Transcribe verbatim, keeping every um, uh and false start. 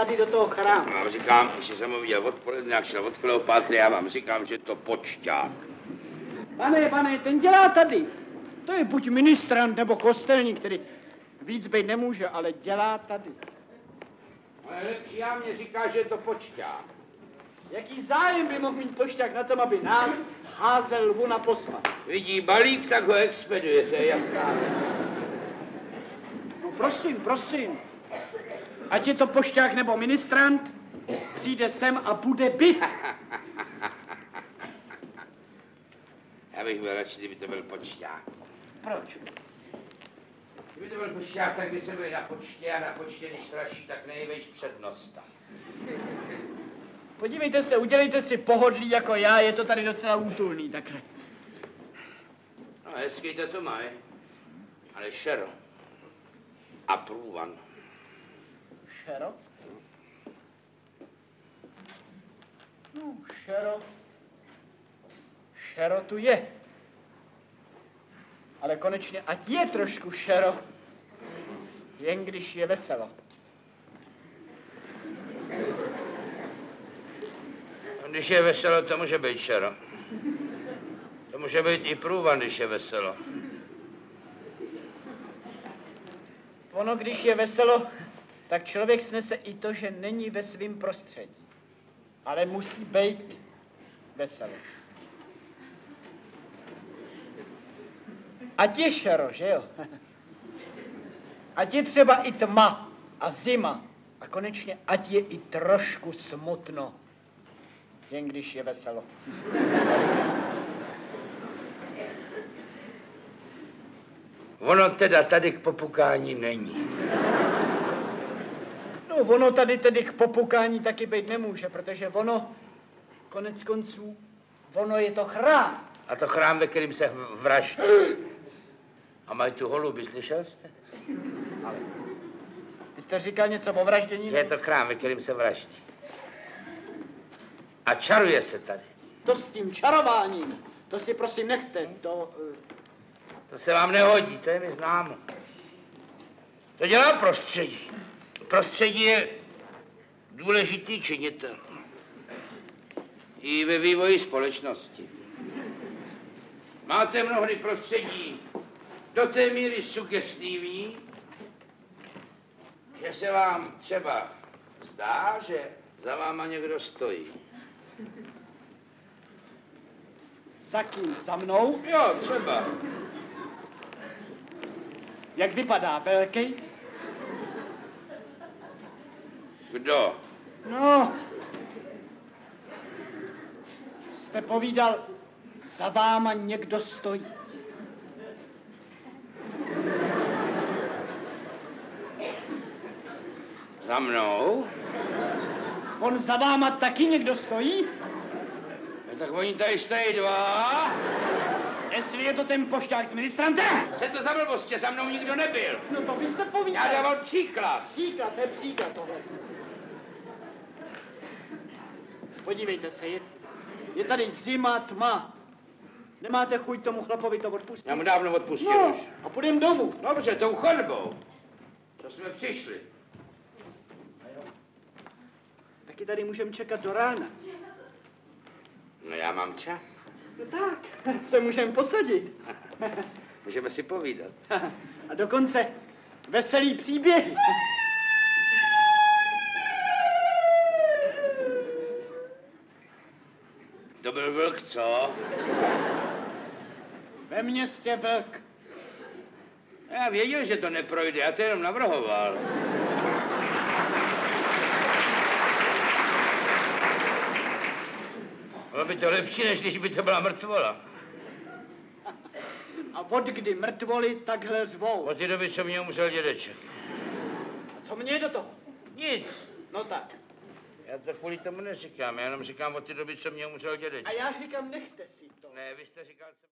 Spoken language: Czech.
tady do toho chrámu. Já vám říkám, když jsem ho viděl odpoledne, jak šel od Kleopátry, já vám říkám, že to počťák. Pane, pane, ten dělá tady. To je buď ministrant nebo kostelník, který víc být nemůže, ale dělá tady. Ale lepší já mě říká, že je to počťák. Jaký zájem by mohl mít pošťák na tom, aby nás házel lvu na pospas? Vidí balík, tak ho expeduje, to je jasná. No prosím, prosím. Ať je to pošťák nebo ministrant, přijde sem a bude byt. Já bych byl radši, kdyby to byl počťák. Proč? Kdyby to byl počťák, tak by se byl na počtě a na počtě, když straší, tak nejvejš přednosta. Podívejte se, udělejte si pohodlí jako já, je to tady docela útulný takhle. No, hezký to to má, ale šero. A průvan. Šero? No, šero. Šero tu je. Ale konečně, ať je trošku šero, jen když je veselo. Když je veselo, to může být šero. To může být i průvan, když je veselo. Ono, když je veselo, tak člověk snese i to, že není ve svém prostředí. Ale musí být veselo. Ať je šero, že jo? Ať je třeba i tma a zima. A konečně, ať je i trošku smutno. Jen když je veselo. Ono teda tady k popukání není. No, ono tady tedy k popukání taky být nemůže, protože ono, konec konců, ono je to chrám. A to chrám, ve kterým se vraždí. A mají tu holuby, slyšel jste? Ale vy jste říkal něco o vraždění? Že je to chrám, ve kterým se vraždí. A čaruje se tady. To s tím čarováním, to si prosím nechte, to... Uh... To se vám nehodí, to je mi známo. To dělá prostředí. Prostředí je důležitý činitel. I ve vývoji společnosti. Máte mnohdy prostředí do té míry sugestivní, že se vám třeba zdá, že za váma někdo stojí. Za kým? Za mnou? Jo, třeba. Jak vypadá, velký? Kdo? No, jste povídal, za váma někdo stojí. Za mnou? On za váma taky někdo stojí? No, tak oni tady stojí dva. Jestli je to ten pošťák s ministrantem? Co to za blbosti? Za mnou nikdo nebyl. No to vy jste povídal. Já dával příklad. Příklad, to je příklad tohle. Podívejte se, je, je tady zima, tma. Nemáte chuť tomu chlapovi to odpustit? Já mu dávno odpustil no, už. A půjdem domů. Dobře, tou chodbou. To jsme přišli. Taky tady můžeme čekat do rána. No já mám čas. No tak, se můžeme posadit. Můžeme si povídat. A dokonce veselý příběhy. To byl vlk, co? Ve městě vlk. Já věděl, že to neprojde, já to jenom navrhoval. Bylo by to lepší, než když by to byla mrtvola. A od kdy mrtvoli takhle zvou? Od té doby, co mě umřel dědeček. A co mě do toho? Nic. No tak. Já to kvůli tomu neříkám, já jenom říkám od té doby, co mě umřel dědeček. A já říkám, nechte si to. Ne, vy jste říkal...